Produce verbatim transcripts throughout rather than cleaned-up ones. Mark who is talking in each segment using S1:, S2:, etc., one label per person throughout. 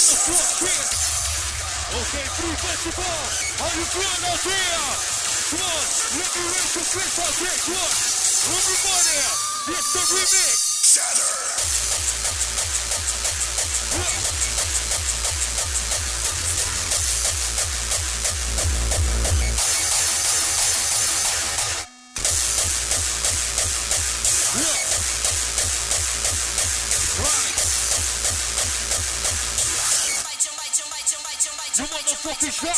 S1: the floor, kids. Okay, three festival. How you feeling out there? Come on, let me raise your fists out there. Come on, everybody. It's the remix.
S2: Shatter.
S1: Yeah. You motherfucking shout!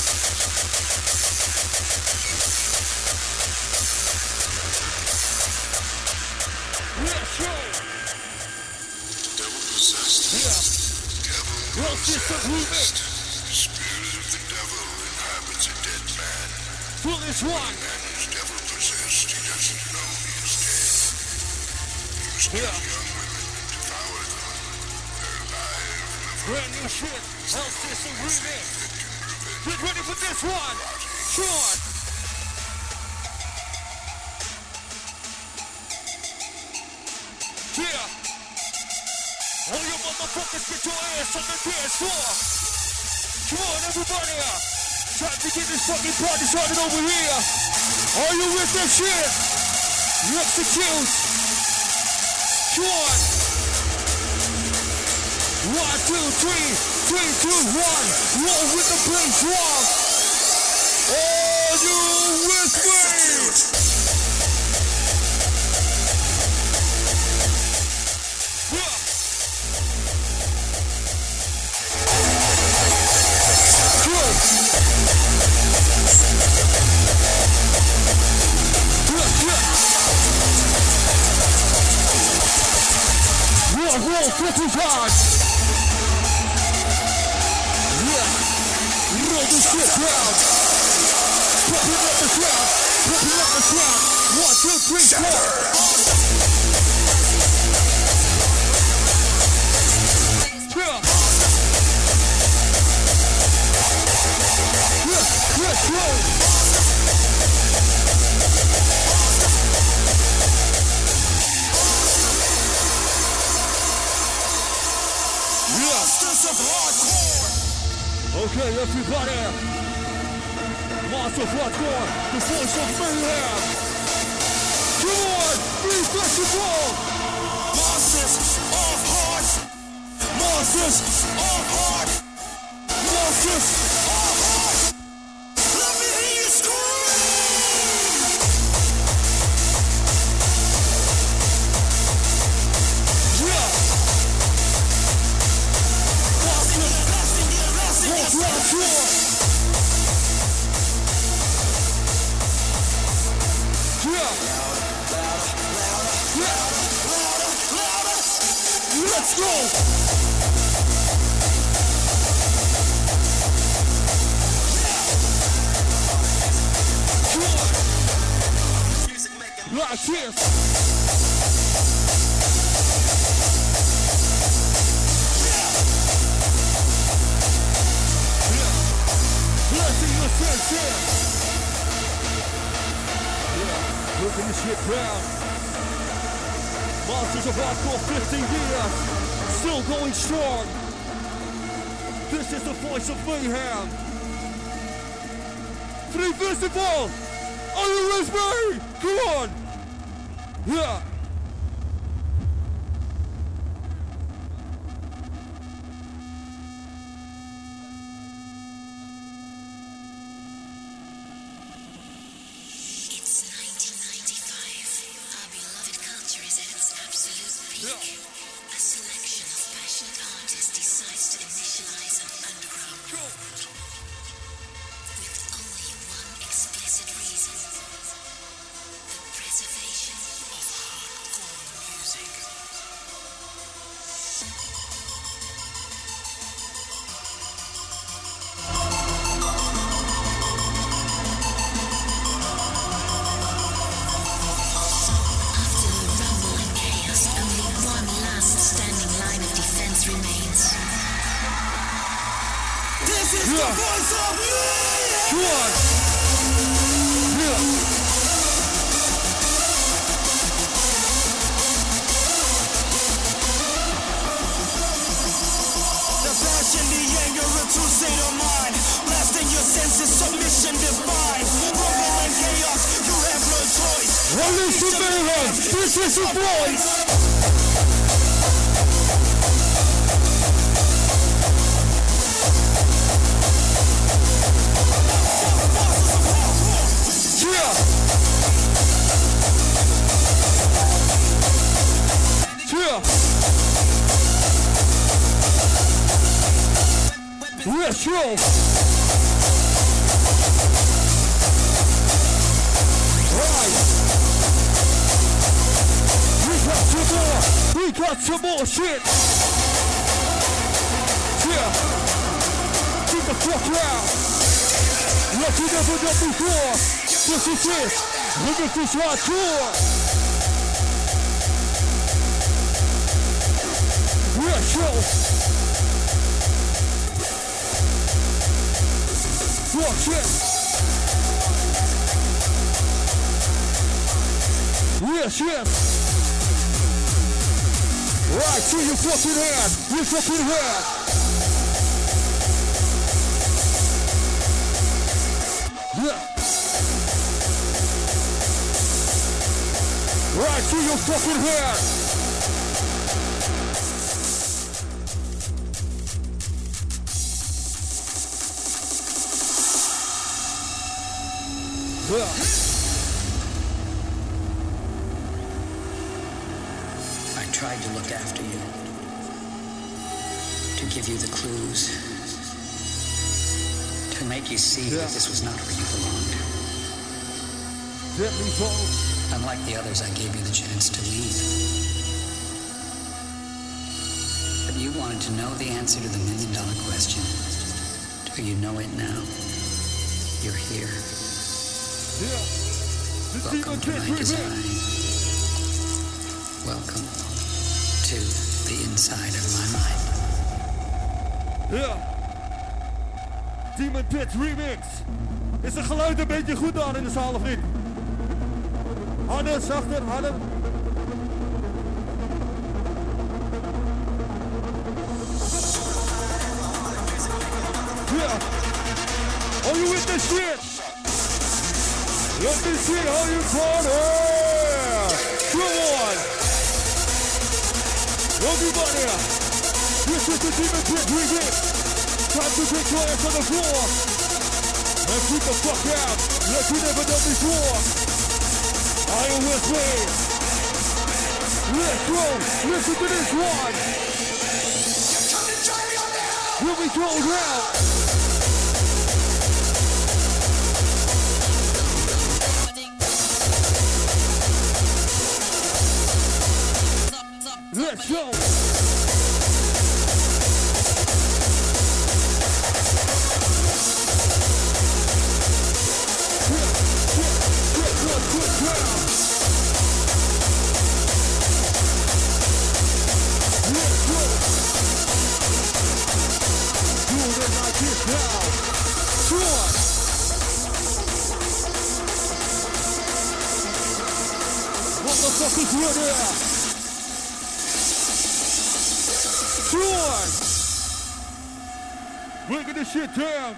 S1: Yeah, sure!
S2: Devil possessed.
S1: Yeah.
S2: Devil
S1: Well, sister, remix.
S2: The spirit of the devil inhabits a dead man.
S1: Feel this one.
S2: A man who's devil possessed, he doesn't know he is dead. He must kill
S1: Yeah.
S2: young women and devour them. Their lives live
S1: Brand new shit. Health system remix. Get ready for this one. Sean. Yeah. All you motherfuckers get your ass on the dance floor. Come on, everybody. Time to get this fucking party started over here. Are you with this shit? Execute. Sean. One, two, three, three, two, one. Roll with the bass drum. Are you with me? Yeah. Good. Yeah, yeah. Roll, roll, fifty times. Roll this shit down. Pumping up the crowd. Pumping up the crowd. One, two, three, four. Yeah. Yeah, let's go.
S2: Masters of hardcore.
S1: Okay, everybody. Master of Hardcore, the voice of mayhem. Come on, Free Festival.
S2: Masters of hard. Masters of hard. Masters of hard. Let me hear you scream.
S1: Yeah. Masters. What's wrong, Yeah. Yeah. Let's go. Like this. Blessing yourself, yeah. Looking this shit down. Masters of Hardcore, fifteen years, still going strong. This is the voice of mayhem. Free Festival, are you with me? Come on. Yeah.
S3: A selection of passionate artists decides to initialize an underground movement with only one explicit reason: the preservation of hardcore music.
S2: This is
S1: Yeah.
S2: the voice of me!
S1: Come on. Yeah.
S2: The passion
S4: and define. Rolling chaos, you have no choice.
S1: Release the mayhem. This is the voice. Yeah. Yeah. Yes, yo. Right. We got some more. We got some more shit. Yeah. Get the fuck out. What you never done before. This is it. Look at this hardcore. Yes, yo. Watch it. Yes, yes. Right, see your fucking hand. Your fucking hand. Yeah. Right, see your fucking hand. Yeah.
S5: I tried to look after you, to give you the clues, to make you see
S1: Yeah.
S5: that this was not where you belonged.
S1: Deadly balls.
S5: Unlike the others, I gave you the chance to leave. But you wanted to know the answer to the million dollar question. Do you know it now? You're here.
S1: Yeah. The
S5: Welcome
S1: Demon
S5: to
S1: Pit
S5: my design.
S1: remix.
S5: Welcome to the inside of my mind.
S1: Ja. Demon Pit remix. Is het geluid een beetje goed aan in de zaal of niet? Harder, zachter, harder. Ja. Are you with this shit? Let me see how you party. Come on. Everybody. This is the Demon Pit remix. Time to get your ass on the floor. And freak the fuck out. Like you never done before. Are you with me? Let's go. Listen to this one. Here we go now. Let's go. Motherfuckers, you're there. Sure. Breaking this shit down.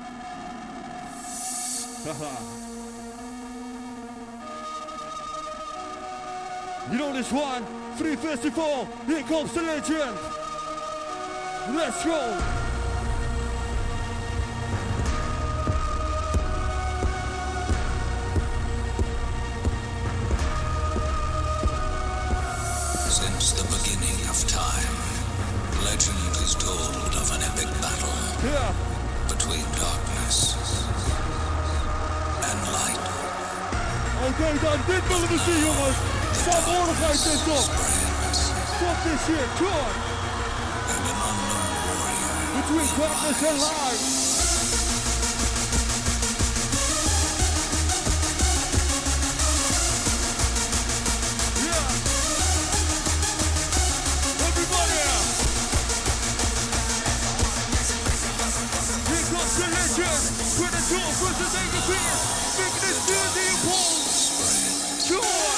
S1: You know this one? Free Festival. Here comes the legend. Let's go.
S2: Since the beginning of time, legend is told of an epic battle
S1: Yeah.
S2: between darkness and light.
S1: Oké, dan dit willen we zien, jongens. Saamhorigheid is top.
S2: Brands
S1: Stop this shit. Come
S2: and an unknown warrior.
S1: between darkness and light. Yeah. Everybody out. Here comes the legend. With the two versus eight appears. Making this new the impulse. Sure.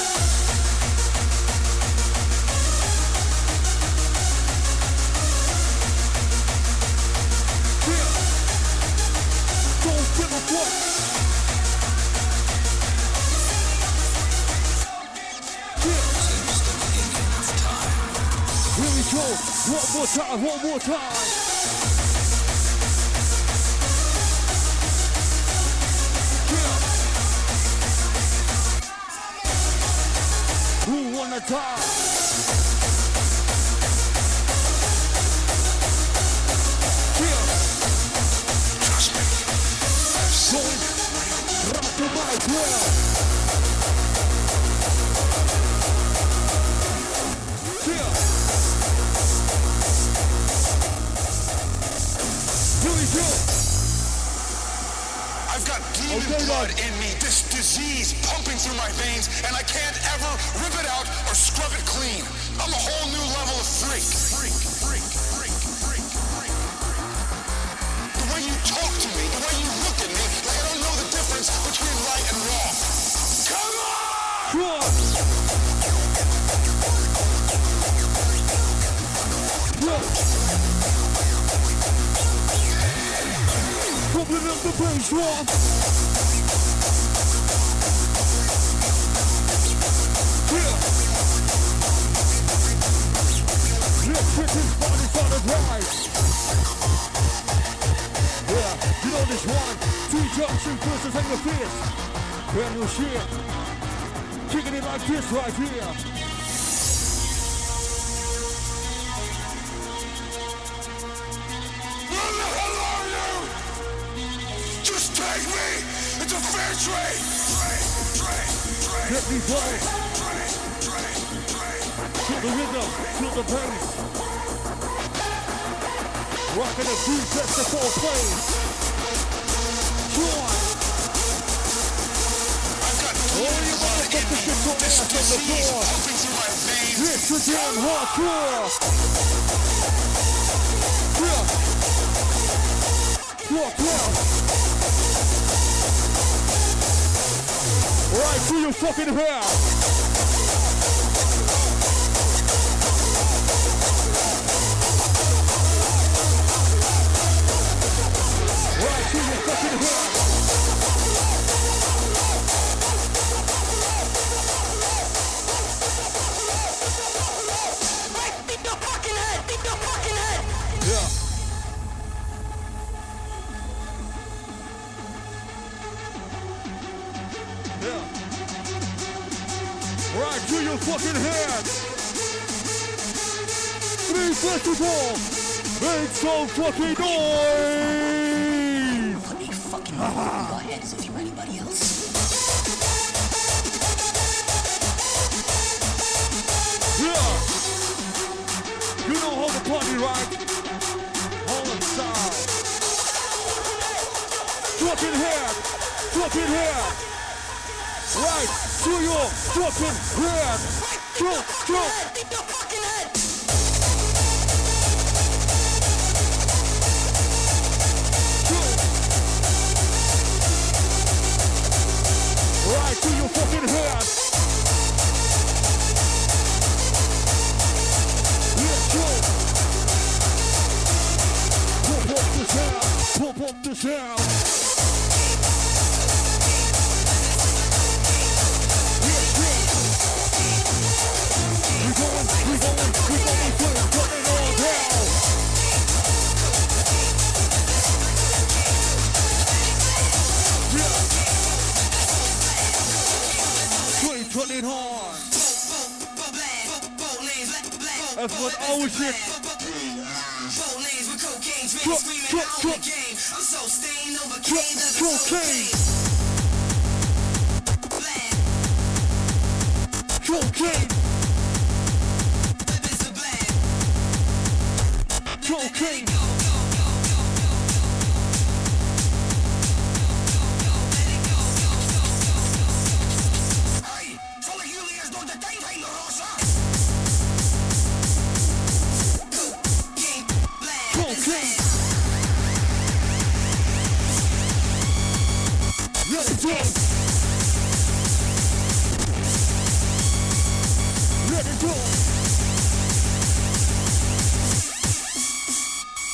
S1: Yeah. Don't give a fuck. Here we go. One more time, one more time. Yeah. Who wanna die? Yeah.
S2: Trust me. I've seen
S1: Going right to my girl. Yeah. Here we go.
S2: I've got demon
S1: Okay,
S2: blood
S1: Lord.
S2: in me, this disease pumping through my veins, and I can't ever rip it out or scrub it clean. I'm a whole new level of freak. Freak, freak, freak, freak, freak. The way you talk to me, the way you look at me, like I don't know the difference between right and wrong. Come on!
S1: Yeah. Yeah. Pumping up the bass drum. Yeah. Let's hit this body on the drive. Yeah, you know this one. Two junction versus and your fist. Brand new shit. Kicking it like this right here.
S2: Who the hell are you? Just take me! It's a fair trade! Trade, trade, trade,
S1: Let me go.
S2: trade, trade, trade.
S1: Feel the rhythm, feel the bass. Rocking the beat, that's the full play. Join.
S2: I've got
S1: All you
S2: demon blood in
S1: motherfuckers
S2: me,
S1: get your
S2: this
S1: ass on the
S2: disease
S1: floor.
S2: pumping through my veins.
S1: It's the damn hardcore. Yeah. Walk out. Right to your fucking hair. Right to your fucking hair.
S4: Beat the fucking head! Beat the fucking head!
S1: Yeah. Yeah. Right to your fucking head. Three festival. Make some fucking noise.
S5: Put a fucking hole in your head as if you're anybody else.
S1: Yeah. You know how to party, right? Holland style. Fucking head. Fucking head. Right to your fucking head. Go, go.
S4: Beat the fucking head!
S1: Right to your fucking head. Let's go. Pump up the sound. Pump up the sound. Let's go. We going, we going, we going to put it all down. Yeah. Put it on. That's what always hit. Cook, cook, cook. Cocaine. Cocaine. Cocaine. Cocaine. Let it go. Let it go.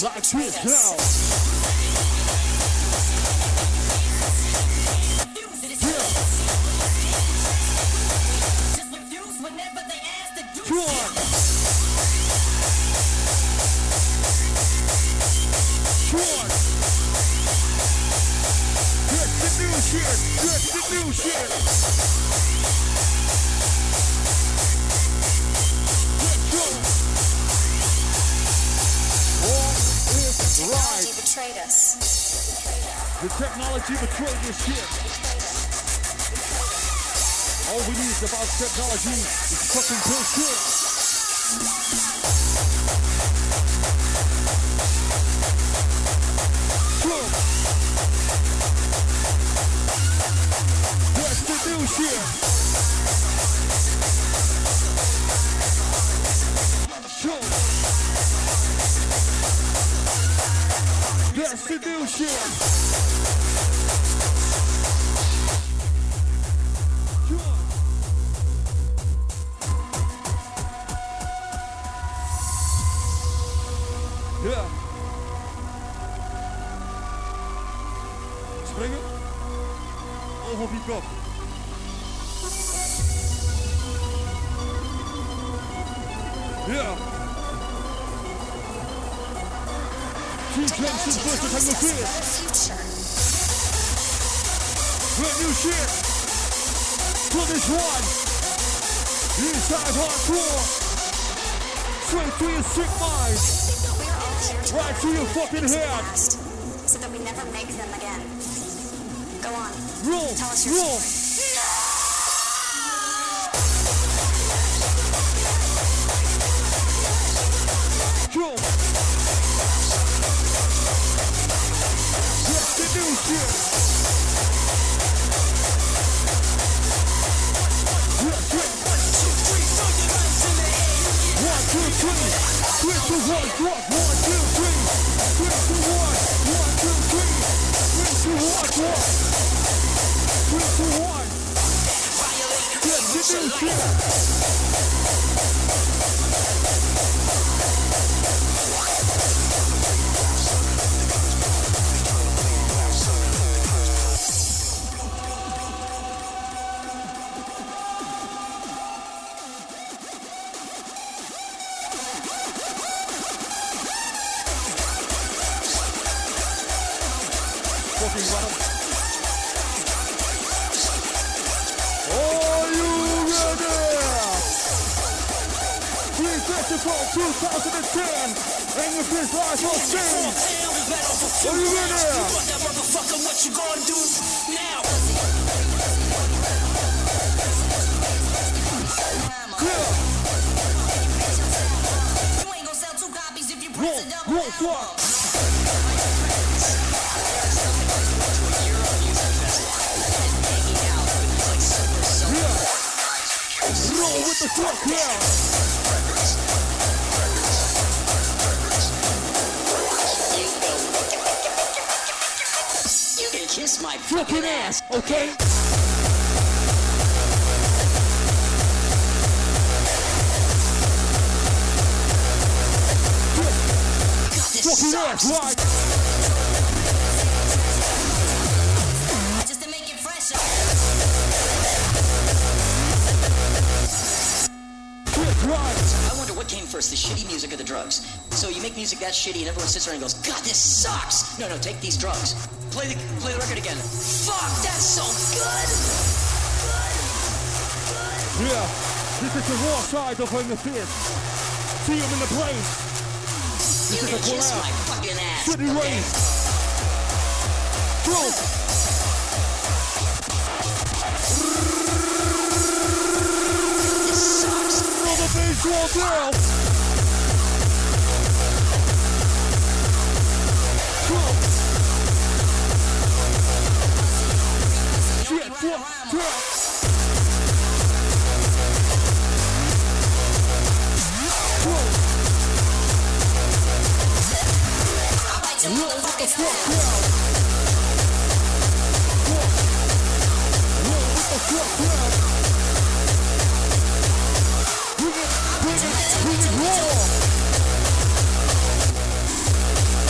S3: technology
S1: Like
S3: betrayed
S1: this
S3: us.
S1: now. Yeah.
S3: Just refuse whenever they ask to do
S1: Come on. Come on. That's the new shit. That's the new shit. Let's go. All is right.
S3: Technology betrayed us.
S1: The technology betrayed this shit. All we need about technology is fucking bullshit. Boom. That's the new shit. Boom. That's the new shit. Ja. Springen. Oog op je kop. Ja.
S3: Technology
S1: T-Jensen versus
S3: promised us a
S1: Hangover.
S3: better future.
S1: Brand new shit. For this one. Inside hardcore. Straight to your sick mind.
S3: We're all here to
S1: Right to your fucking
S3: things in the
S1: head.
S3: past, so that we never make them again. Go on.
S1: Roll.
S3: Tell us your
S1: Roll.
S3: story.
S1: Go. That's the new shit. Yes, yes. One, two, three. Three, two, one, drop. One, two, three. Three, two, one. One, two, three. Three, two, one, drop. Three, two, one. That's the new shit. Fucking bottom. Are you ready? Free Festival twenty ten. And your first live on stage. Are you ready?
S4: Motherfucker, what you gonna do now?
S1: Clear.
S3: You ain't gonna sell two copies if you
S1: Roll.
S3: press a double
S1: Roll.
S3: album.
S1: Fuck. Yeah. Roll with the fuck now.
S5: You can kiss my
S1: Fucking ass, okay? Fucking ass, right?
S3: Just to make it fresher.
S1: Shit, right.
S5: I wonder what came first, the shitty music or the drugs. So you make music that shitty and everyone sits there and goes, God, this sucks! No, no, take these drugs. Play the play the record again. Fuck, that's so good!
S1: Yeah, this is the raw side of Hunger Fist. See him in the place. This
S5: You
S1: is
S5: can
S1: a
S5: kiss
S1: collab.
S5: my fucking ass.
S1: City
S5: okay?
S1: Rain. Go.
S5: This sucks.
S1: Another bass wall down. Go. Shit, fuck, yeah. Go. Roll with the fuck down. Go. Roll with the fuck down. Bring it, bring it, bring it raw.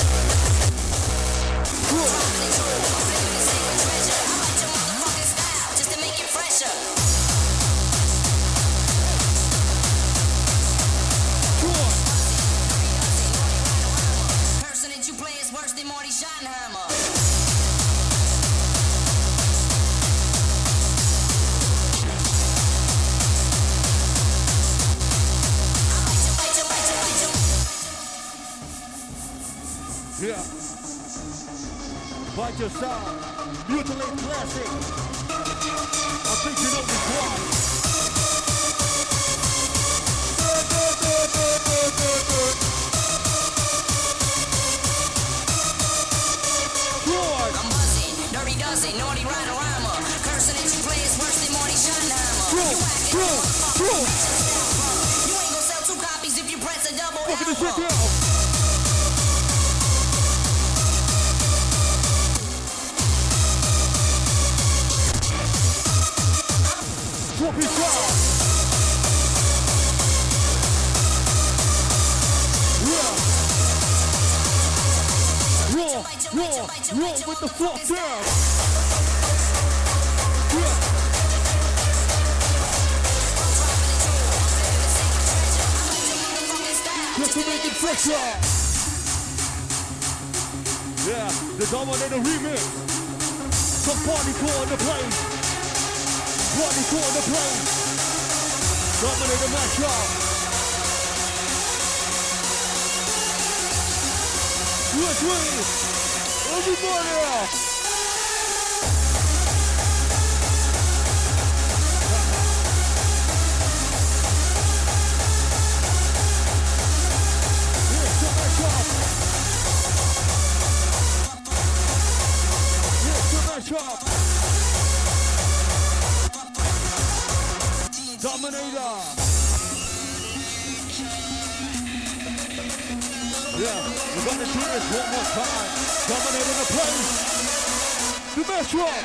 S1: Find your sound. Mutilate classic. I think you know this one.
S5: I'm buzzing, dirty dozen, naughty rider rhymer. Cursing at you players worse than Marty Schottenheimer. You acting like a motherfucker. You ain't gonna sell two copies if you press a double
S1: Look at this shit
S5: hammer.
S1: down. Swap your sound. Yeah. Raw, raw, raw with the fuck down. Yeah. Just to make it fresher. Yeah, the Dominator remix. Some party core in the place. Party core in the place. Dominator mashup. Yes, we. Everybody else. Dominator. Yeah, we're gonna do this one more time. Dominator the place. The best one.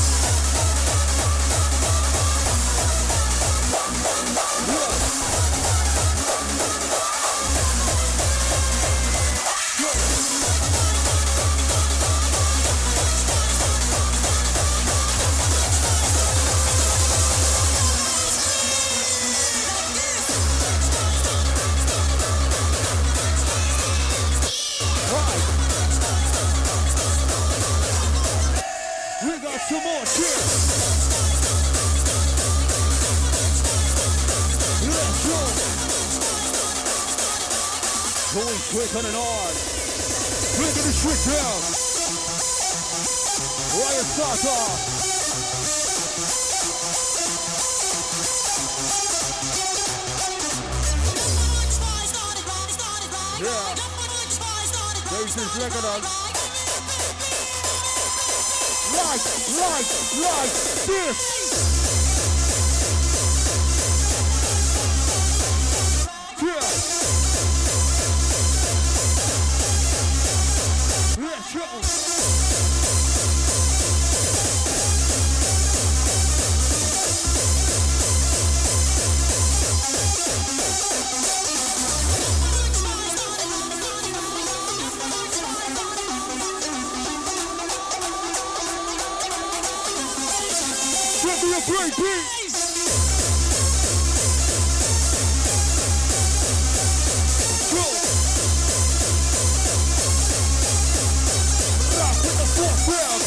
S1: Yeah. Some more shit. Let's go. Going quick on and on. Bringing the shit down. Ryan Sata. Yeah. This is record on. Like, like, like this. Yeah. Let's go. Give me a great beat. Go. Rock with the fourth round.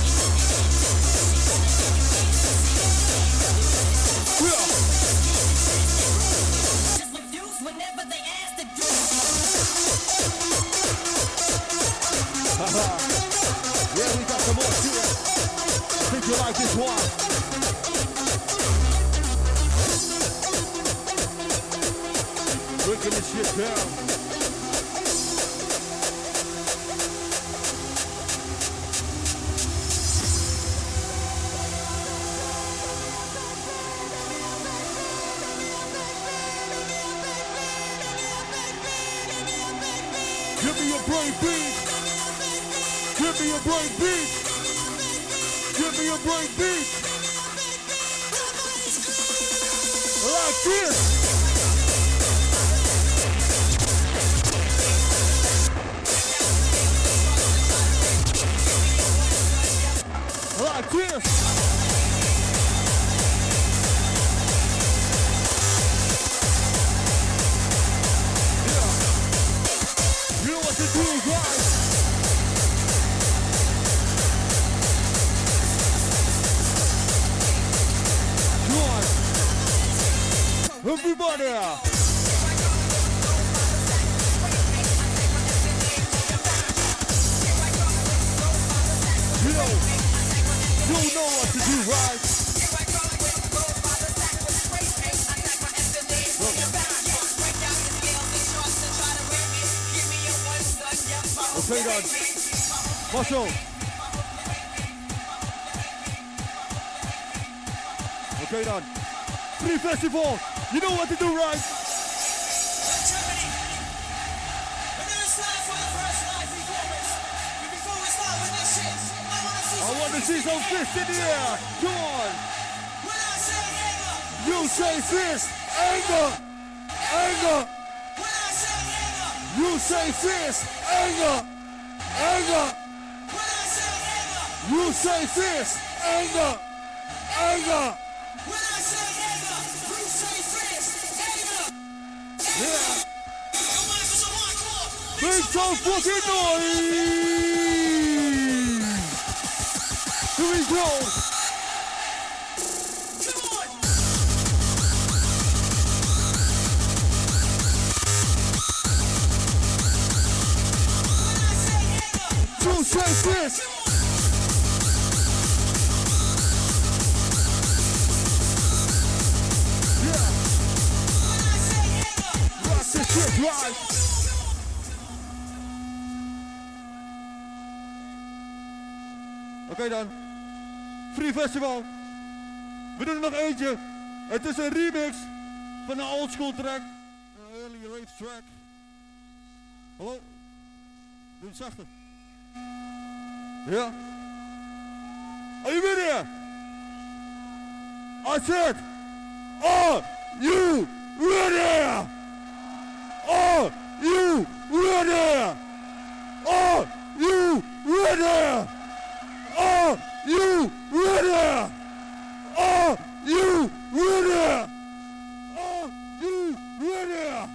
S1: Yeah.
S5: Just refuse whenever they ask to do.
S1: Haha. Yeah, we got some more shit. I think you like this one. Breaking this shit down. Give me a break beat. Give me a break beat. Give me a break beat. Like this. Like this. Yeah. You know what to do, guys. Come on. Everybody. Okay dan. Marcel. Okay dan. Free Festival. You know what to do, right? I want to see some fists in the air. Come on. You say fist. Anger. Anger. You say fist. Anger. Anger. You say fist. Anger. Anger. Yeah. Make some fucking noise. Here we go. You say this. Yeah. Rock this shit right. Oké okay dan. Free Festival. We doen er nog eentje. Het is een remix van een oldschool track. Een early rave track. Hallo? Doe het zachter. Ja? Are you ready? I said, are you ready? Are you ready? Are you ready? Are you ready? Are you ready? Are you ready?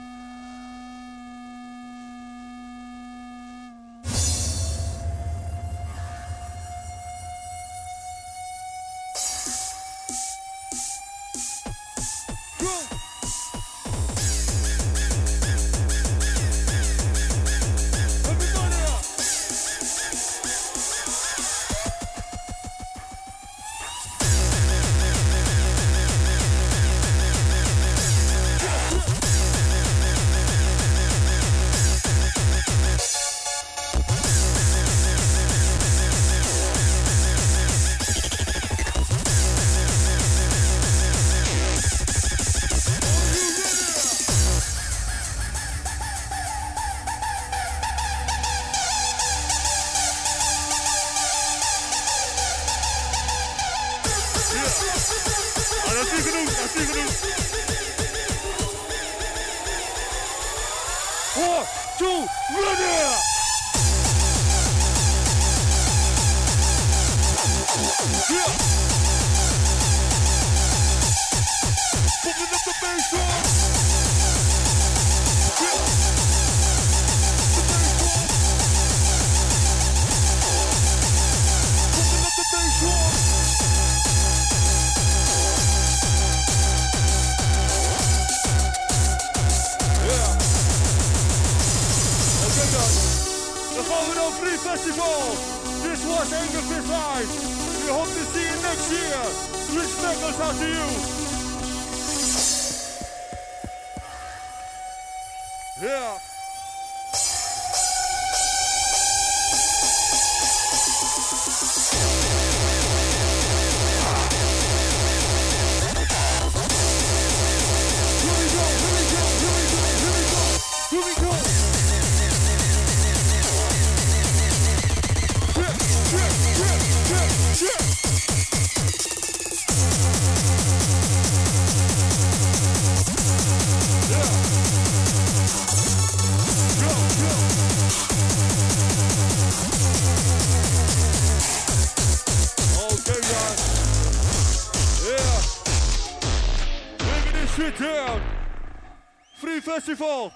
S1: Festival.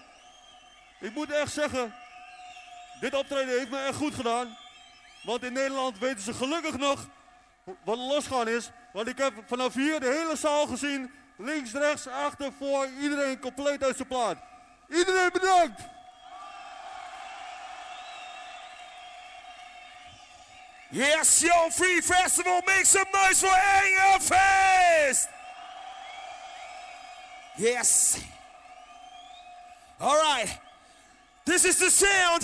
S1: Ik moet echt zeggen, dit optreden heeft me echt goed gedaan. Want in Nederland weten ze gelukkig nog wat losgaan is. Want ik heb vanaf hier de hele zaal gezien. Links, rechts, achter, voor. Iedereen compleet uit zijn plaat. Iedereen bedankt.
S6: Yes, yo, Free Festival, make some noise for Angerfest! Yes. All right. This is the sound